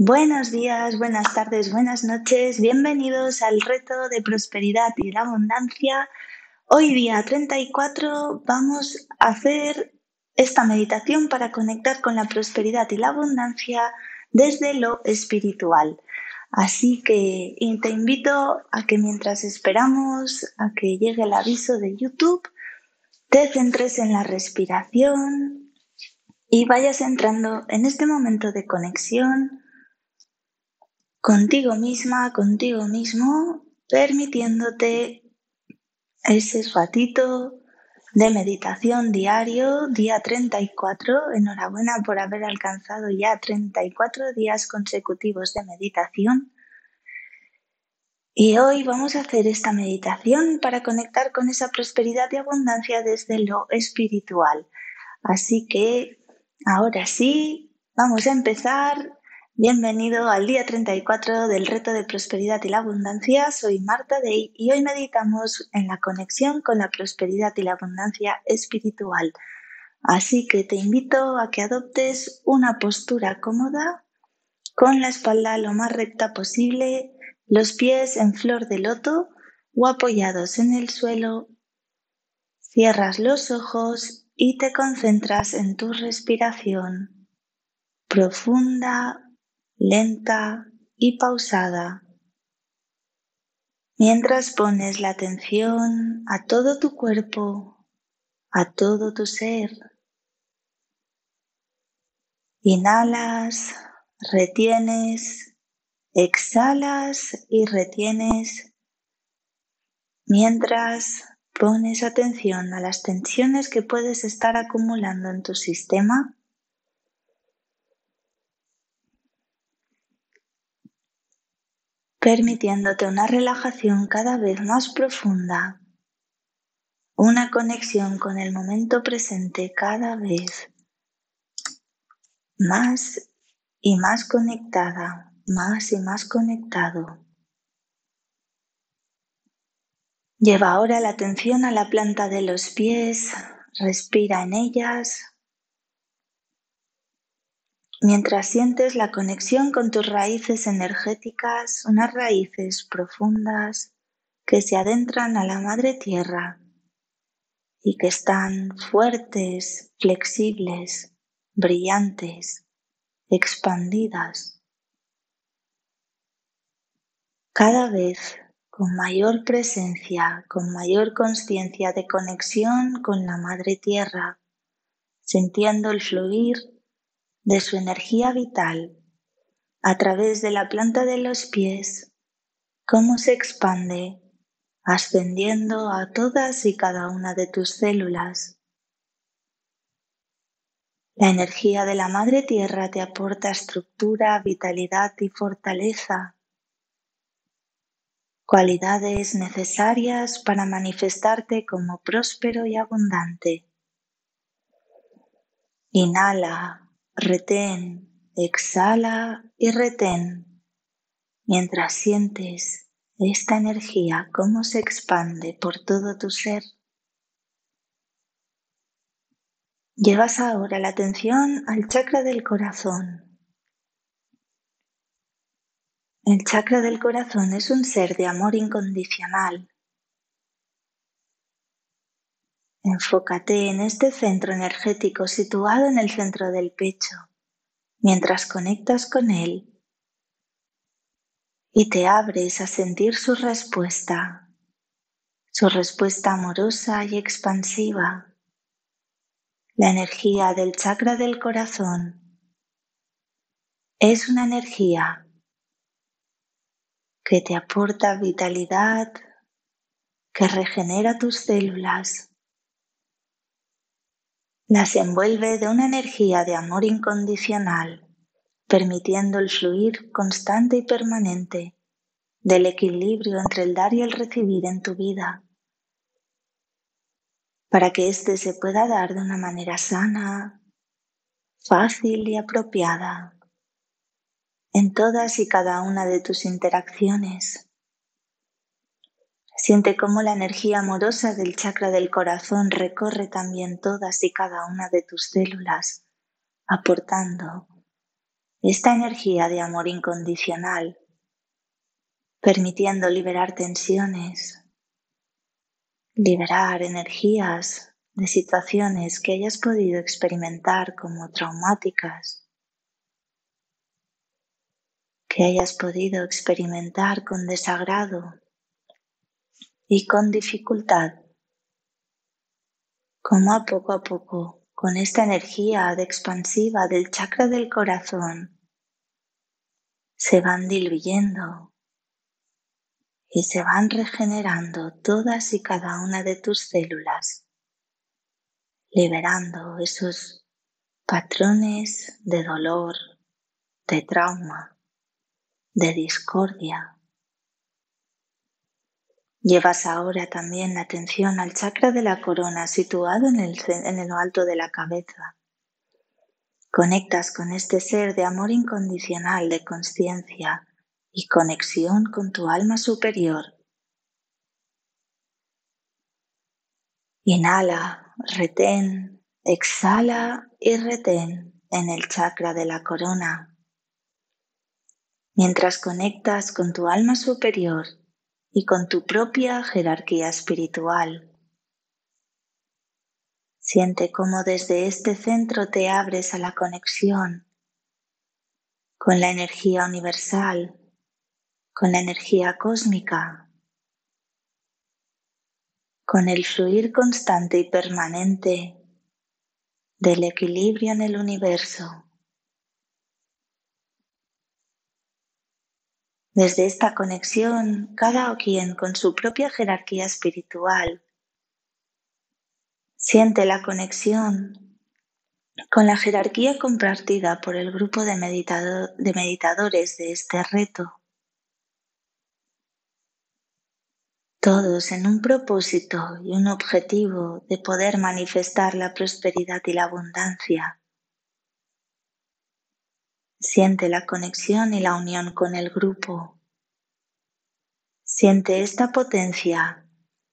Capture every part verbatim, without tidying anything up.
Buenos días, buenas tardes, buenas noches. Bienvenidos al reto de prosperidad y la abundancia. Hoy día treinta y cuatro vamos a hacer esta meditación para conectar con la prosperidad y la abundancia desde lo espiritual. Así que te invito a que mientras esperamos a que llegue el aviso de YouTube, te centres en la respiración y vayas entrando en este momento de conexión contigo misma, contigo mismo, permitiéndote ese ratito de meditación diario, día treinta y cuatro. Enhorabuena por haber alcanzado ya treinta y cuatro días consecutivos de meditación. Y hoy vamos a hacer esta meditación para conectar con esa prosperidad y abundancia desde lo espiritual. Así que ahora sí, vamos a empezar. Bienvenido al día treinta y cuatro del reto de prosperidad y la abundancia. Soy Marta Dey y hoy meditamos en la conexión con la prosperidad y la abundancia espiritual. Así que te invito a que adoptes una postura cómoda, con la espalda lo más recta posible, los pies en flor de loto o apoyados en el suelo. Cierras los ojos y te concentras en tu respiración, profunda, lenta y pausada, mientras pones la atención a todo tu cuerpo, a todo tu ser. Inhalas, retienes, exhalas y retienes, mientras pones atención a las tensiones que puedes estar acumulando en tu sistema. Permitiéndote una relajación cada vez más profunda, una conexión con el momento presente cada vez más y más conectada, más y más conectado. Lleva ahora la atención a la planta de los pies, respira en ellas, mientras sientes la conexión con tus raíces energéticas, unas raíces profundas que se adentran a la madre tierra y que están fuertes, flexibles, brillantes, expandidas, cada vez con mayor presencia, con mayor consciencia de conexión con la madre tierra, sintiendo el fluir de su energía vital a través de la planta de los pies, cómo se expande, ascendiendo a todas y cada una de tus células. La energía de la Madre Tierra te aporta estructura, vitalidad y fortaleza, cualidades necesarias para manifestarte como próspero y abundante. Inhala, retén, exhala y retén, mientras sientes esta energía cómo se expande por todo tu ser. Llevas ahora la atención al chakra del corazón. El chakra del corazón es un ser de amor incondicional. Enfócate en este centro energético situado en el centro del pecho, mientras conectas con él y te abres a sentir su respuesta, su respuesta amorosa y expansiva. La energía del chakra del corazón es una energía que te aporta vitalidad, que regenera tus células, las envuelve de una energía de amor incondicional, permitiendo el fluir constante y permanente del equilibrio entre el dar y el recibir en tu vida, para que éste se pueda dar de una manera sana, fácil y apropiada en todas y cada una de tus interacciones. Siente cómo la energía amorosa del chakra del corazón recorre también todas y cada una de tus células, aportando esta energía de amor incondicional, permitiendo liberar tensiones, liberar energías de situaciones que hayas podido experimentar como traumáticas, que hayas podido experimentar con desagrado y con dificultad, como a poco a poco, con esta energía de expansiva del chakra del corazón, se van diluyendo y se van regenerando todas y cada una de tus células, liberando esos patrones de dolor, de trauma, de discordia. Llevas ahora también la atención al chakra de la corona situado en el, en lo alto de la cabeza. Conectas con este ser de amor incondicional, de consciencia y conexión con tu alma superior. Inhala, retén, exhala y retén en el chakra de la corona. Mientras conectas con tu alma superior y con tu propia jerarquía espiritual. Siente cómo desde este centro te abres a la conexión con la energía universal, con la energía cósmica, con el fluir constante y permanente del equilibrio en el universo. Desde esta conexión, cada quien con su propia jerarquía espiritual siente la conexión con la jerarquía compartida por el grupo de, meditado- de meditadores de este reto. Todos en un propósito y un objetivo de poder manifestar la prosperidad y la abundancia. Siente la conexión y la unión con el grupo. Siente esta potencia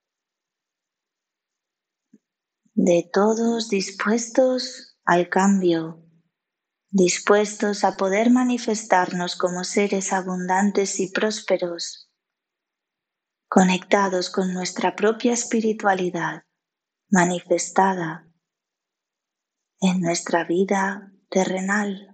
de todos dispuestos al cambio, dispuestos a poder manifestarnos como seres abundantes y prósperos, conectados con nuestra propia espiritualidad manifestada en nuestra vida terrenal.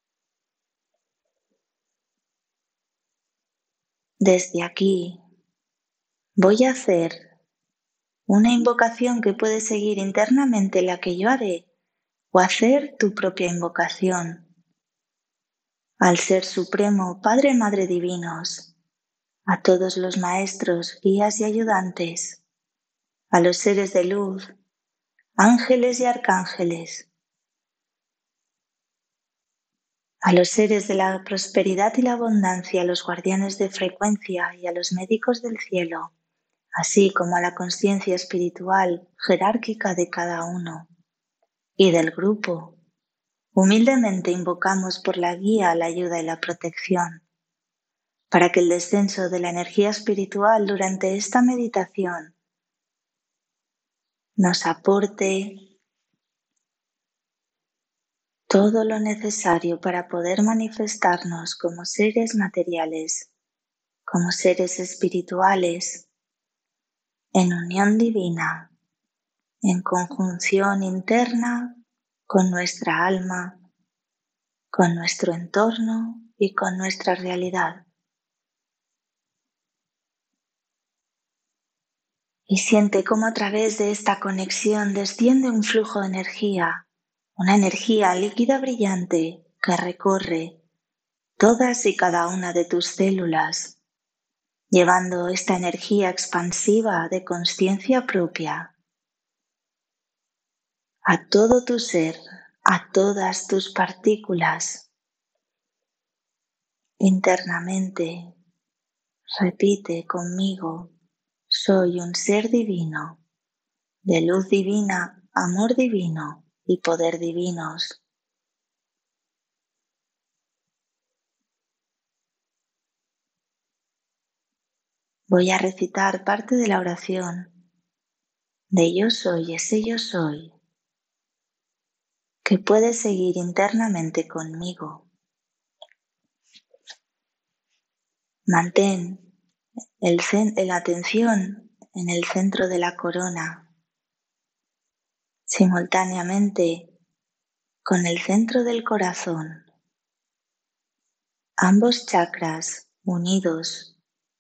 Desde aquí voy a hacer una invocación que puedes seguir internamente la que yo haré o hacer tu propia invocación al Ser Supremo, Padre, Madre Divinos, a todos los maestros, guías y ayudantes, a los seres de luz, ángeles y arcángeles, a los seres de la prosperidad y la abundancia, a los guardianes de frecuencia y a los médicos del cielo, así como a la conciencia espiritual jerárquica de cada uno y del grupo. Humildemente invocamos por la guía, la ayuda y la protección, para que el descenso de la energía espiritual durante esta meditación nos aporte todo lo necesario para poder manifestarnos como seres materiales, como seres espirituales, en unión divina, en conjunción interna con nuestra alma, con nuestro entorno y con nuestra realidad. Y siente cómo a través de esta conexión desciende un flujo de energía, una energía líquida brillante que recorre todas y cada una de tus células, llevando esta energía expansiva de consciencia propia a todo tu ser, a todas tus partículas. Internamente, repite conmigo: soy un ser divino, de luz divina, amor divino y poder divinos. Voy a recitar parte de la oración de yo soy ese yo soy, que puedes seguir internamente conmigo. Mantén el cen- la atención en el centro de la corona, simultáneamente con el centro del corazón, ambos chakras unidos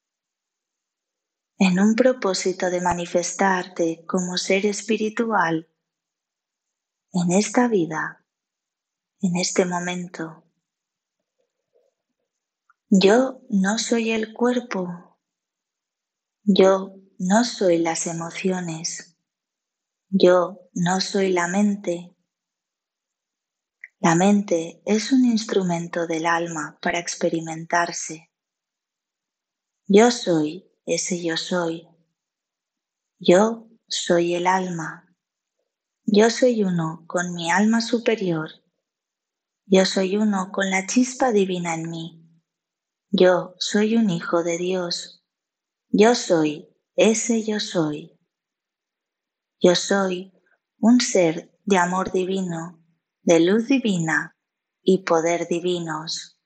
en un propósito de manifestarte como ser espiritual en esta vida, en este momento. Yo no soy el cuerpo, yo no soy las emociones, yo no soy la mente. La mente es un instrumento del alma para experimentarse. Yo soy ese yo soy. Yo soy el alma. Yo soy uno con mi alma superior. Yo soy uno con la chispa divina en mí. Yo soy un hijo de Dios. Yo soy ese yo soy. Yo soy un ser de amor divino, de luz divina y poder divinos.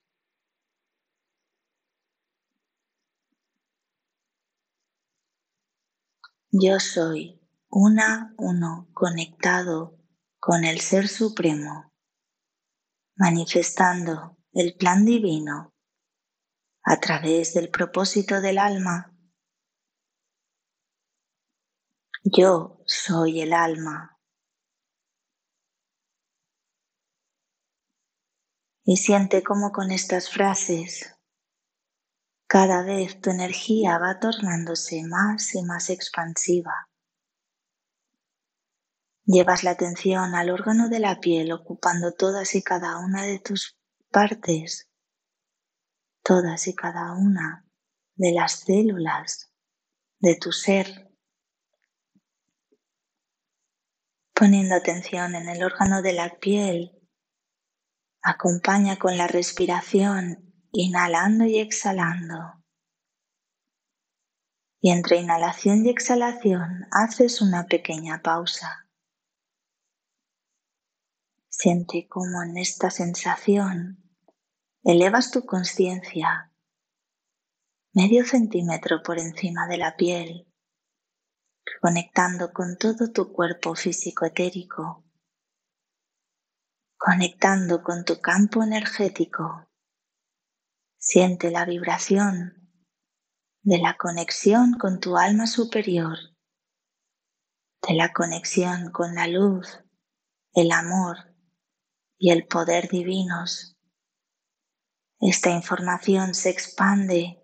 Yo soy una, uno, conectado con el Ser Supremo, manifestando el plan divino a través del propósito del alma. Yo soy el alma. Y siente cómo con estas frases cada vez tu energía va tornándose más y más expansiva. Llevas la atención al órgano de la piel ocupando todas y cada una de tus partes, todas y cada una de las células de tu ser, poniendo atención en el órgano de la piel. Acompaña con la respiración, inhalando y exhalando. Y entre inhalación y exhalación haces una pequeña pausa. Siente cómo en esta sensación elevas tu conciencia medio centímetro por encima de la piel, conectando con todo tu cuerpo físico etérico, conectando con tu campo energético. Siente la vibración de la conexión con tu alma superior, de la conexión con la luz, el amor y el poder divinos. Esta información se expande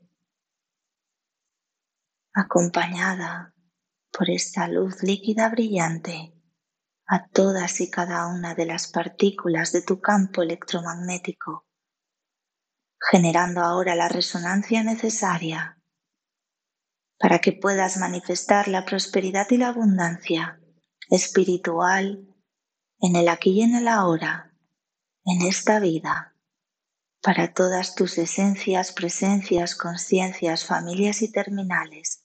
acompañada por esta luz líquida brillante a todas y cada una de las partículas de tu campo electromagnético, generando ahora la resonancia necesaria para que puedas manifestar la prosperidad y la abundancia espiritual en el aquí y en el ahora, en esta vida, para todas tus esencias, presencias, conciencias, familias y terminales.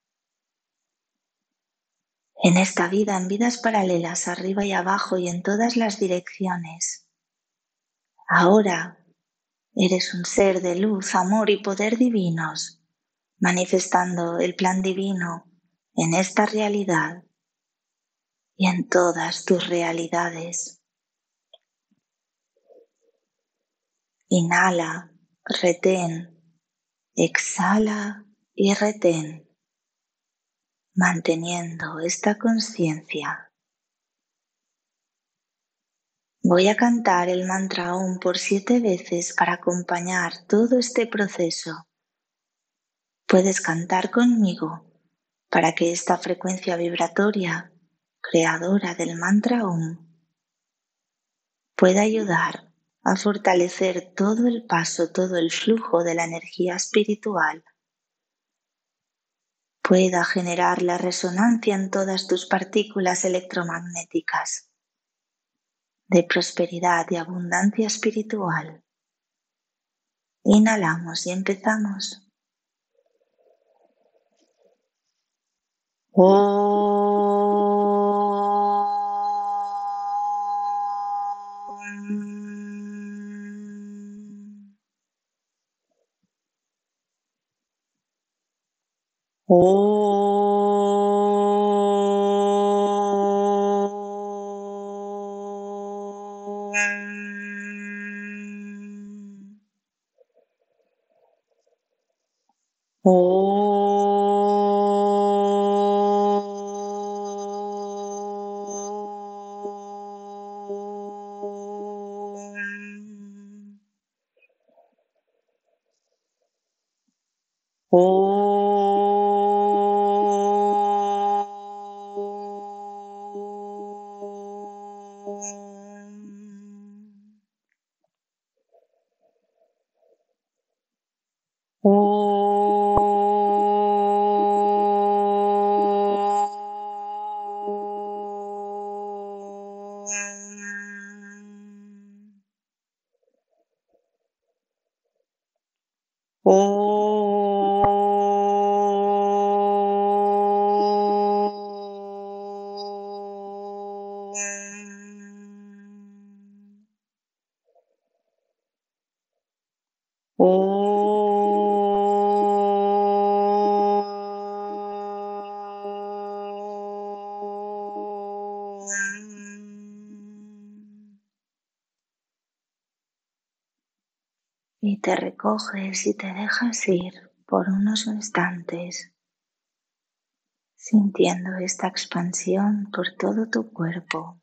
En esta vida, en vidas paralelas, arriba y abajo y en todas las direcciones. Ahora eres un ser de luz, amor y poder divinos, manifestando el plan divino en esta realidad y en todas tus realidades. Inhala, retén, exhala y retén, manteniendo esta conciencia. Voy a cantar el mantra Om por siete veces para acompañar todo este proceso. Puedes cantar conmigo para que esta frecuencia vibratoria, creadora del mantra Om, pueda ayudar a fortalecer todo el paso, todo el flujo de la energía espiritual, pueda generar la resonancia en todas tus partículas electromagnéticas de prosperidad y abundancia espiritual. Inhalamos y empezamos. Om. Y te recoges y te dejas ir por unos instantes, sintiendo esta expansión por todo tu cuerpo.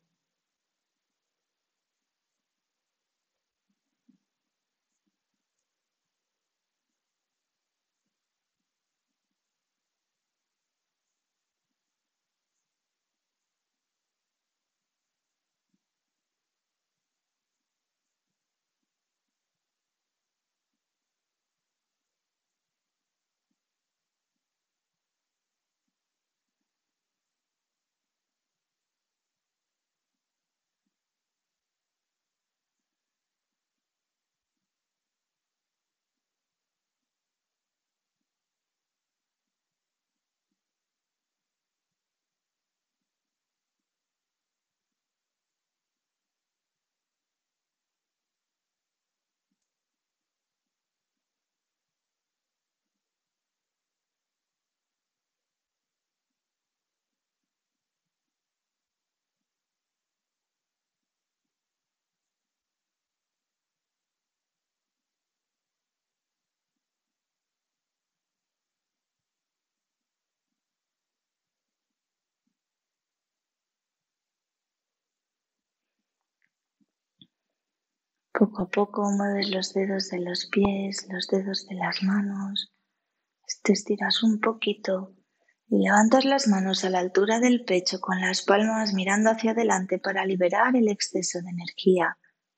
Poco a poco mueves los dedos de los pies, los dedos de las manos, te estiras un poquito y levantas las manos a la altura del pecho con las palmas mirando hacia adelante para liberar el exceso de energía.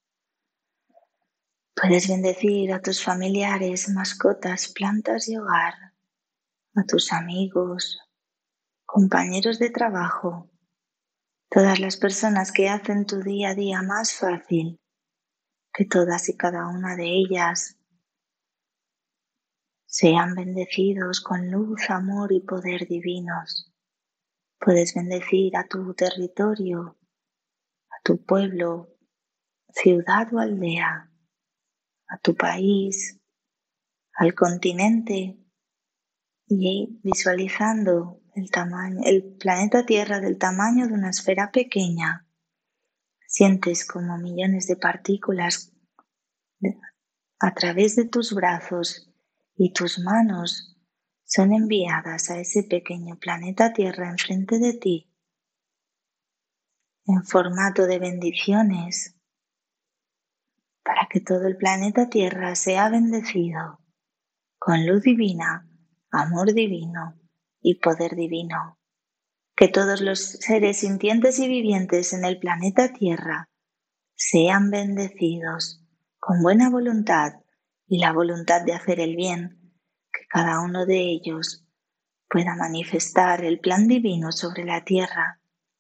Puedes bendecir a tus familiares, mascotas, plantas y hogar, a tus amigos, compañeros de trabajo, todas las personas que hacen tu día a día más fácil, que todas y cada una de ellas sean bendecidos con luz, amor y poder divinos. Puedes bendecir a tu territorio, a tu pueblo, ciudad o aldea, a tu país, al continente y visualizando el tamaño, el planeta Tierra del tamaño de una esfera pequeña. Sientes como millones de partículas a través de tus brazos y tus manos son enviadas a ese pequeño planeta Tierra enfrente de ti en formato de bendiciones para que todo el planeta Tierra sea bendecido con luz divina, amor divino y poder divino. Que todos los seres sintientes y vivientes en el planeta Tierra sean bendecidos con buena voluntad y la voluntad de hacer el bien, que cada uno de ellos pueda manifestar el plan divino sobre la tierra.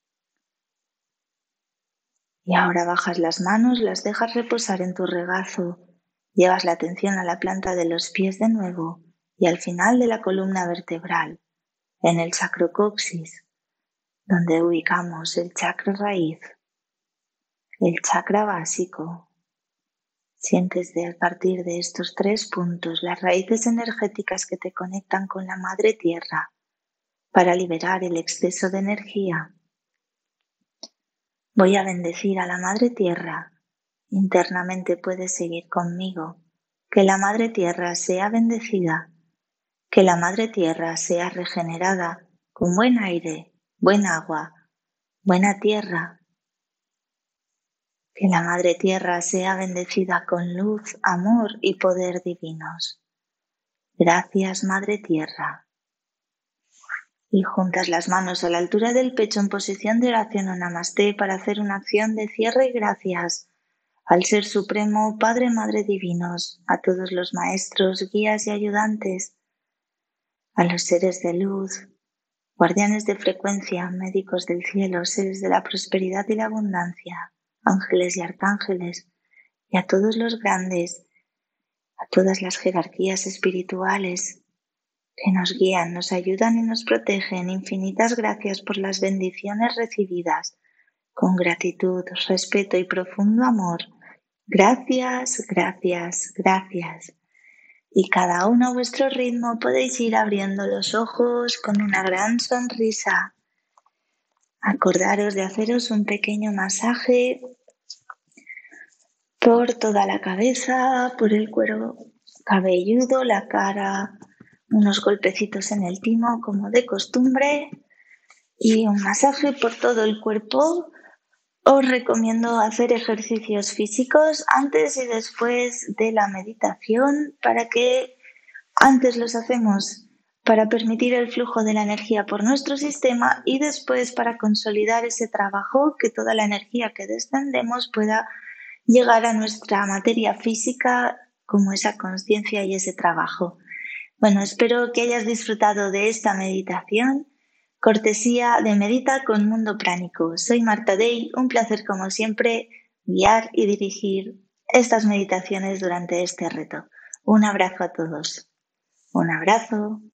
Y ahora bajas las manos, las dejas reposar en tu regazo, llevas la atención a la planta de los pies de nuevo y al final de la columna vertebral, en el sacrocoxis, donde ubicamos el chakra raíz, el chakra básico. Sientes de a partir de estos tres puntos las raíces energéticas que te conectan con la Madre Tierra para liberar el exceso de energía. Voy a bendecir a la Madre Tierra. Internamente puedes seguir conmigo. Que la Madre Tierra sea bendecida. Que la Madre Tierra sea regenerada con buen aire, buen agua, buena tierra. Que la Madre Tierra sea bendecida con luz, amor y poder divinos. Gracias, Madre Tierra. Y juntas las manos a la altura del pecho en posición de oración o Namasté para hacer una acción de cierre y gracias al Ser Supremo, Padre, Madre Divinos, a todos los maestros, guías y ayudantes, a los seres de luz, guardianes de frecuencia, médicos del cielo, seres de la prosperidad y la abundancia, ángeles y arcángeles, y a todos los grandes, a todas las jerarquías espirituales que nos guían, nos ayudan y nos protegen. Infinitas gracias por las bendiciones recibidas, con gratitud, respeto y profundo amor. Gracias, gracias, gracias. Y cada uno a vuestro ritmo podéis ir abriendo los ojos con una gran sonrisa. Acordaros de haceros un pequeño masaje por toda la cabeza, por el cuero cabelludo, la cara, unos golpecitos en el timo como de costumbre y un masaje por todo el cuerpo. Os recomiendo hacer ejercicios físicos antes y después de la meditación para que antes los hacemos para permitir el flujo de la energía por nuestro sistema y después para consolidar ese trabajo, que toda la energía que descendemos pueda llegar a nuestra materia física como esa conciencia y ese trabajo. Bueno, espero que hayas disfrutado de esta meditación, cortesía de Medita con Mundo Pránico. Soy Marta Day, un placer como siempre guiar y dirigir estas meditaciones durante este reto. Un abrazo a todos. Un abrazo.